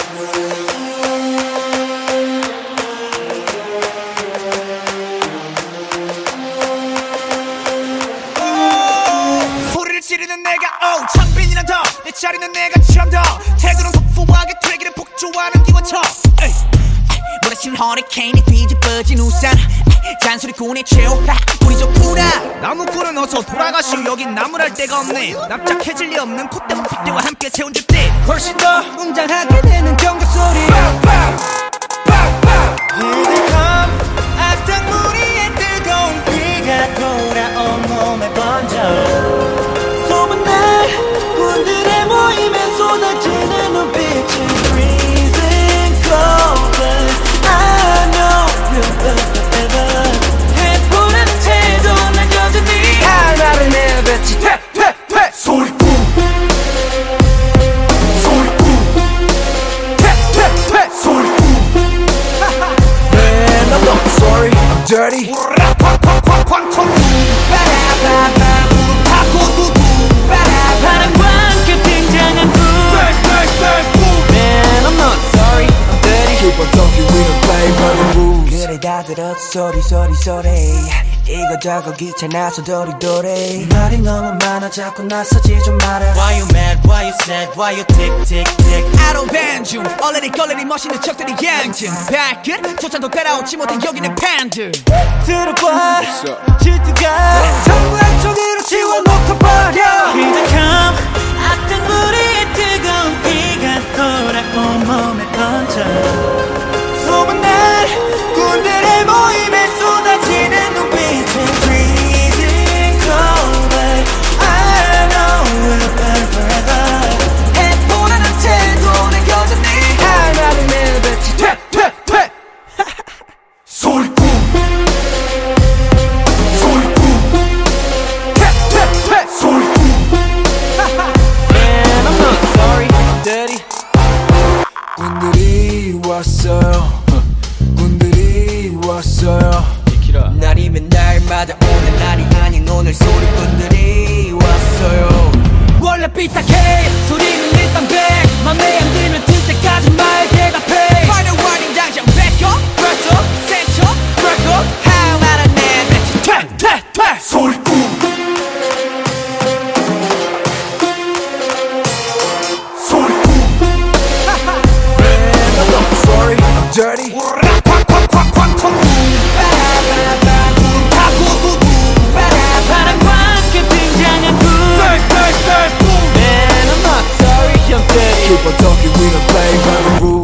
소리를 지르는 내가 창빈이란 더내 자리는 내가 참 더 태도는 폭포하게 되기를 폭주하는 기관총 몰아친 허리케인이 뒤집어진 우산 잔소리꾼의 최후 우리 좋구나 나무꾼은 어서 돌아가시오 여긴 나무랄 데가 없네 납작해질 리 없는 콧대와 핏대와 함께 세운 집들 훨씬 더 웅장하게 되는 경적 소리 악당 무리의 뜨거운 비가 돌아온 몸에 번져 소문난 군들의 모임에 쏟아지는 눈빛은 freezing cold but I know you'll forever 해보라는 태도 난 여전히 할 말을 내뱉지 퇴퇴퇴 소리꾼 소리꾼 퇴퇴퇴 소리꾼 Man I'm not sorry I'm dirty 쾅쾅쾅쾅 빠라바바 타고두두 바람과 함께 등장한 분 Man I'm not sorry I'm dirty Keep on talking we don't play by the rules 그래 다 들었어 소리 소리 소리 이거저거 귀찮아서 도리도리 말이 너무 많아 자꾸 나서지 좀 마라 Why you mad why you sad why you tick tick tick I don't ban 중 얼레리 걸레리 멋있는 척들이 양진 발끝 조차도 따라오지 못해 여기는 팬들 들어봐 질투가 전부 한쪽으로 지워놓고 버려 기적함 악당 무리의 뜨거운 비가 돌아온 몸에 번져 소문난 군들의 모임에 쏟아지는 눈빛은 freezing cold but I know we'll burn forever 해보라는 태도는 여전히 할 말을 내뱉지 퇴퇴퇴 소리꾼 소리꾼 퇴퇴퇴 소리꾼 Man I'm not sorry I'm dirty 군들이 왔어요 군들이 왔어요 날이면 날마다 오는 날이 아닌 오늘 소리꾼들이 왔어요 원래 삐딱해 소리는 일단 백 맘에 안 들면 들 때까지 말 대답해 Final warning 당장 back up breath up set up break up 할 말은 내뱉지 퇴퇴퇴 소리꾼 소리꾼 Man I'm not sorry I'm dirty 바람과 함께 등장한 분 Man I'm not sorry I'm dirty Keep on talking we don't play by the rules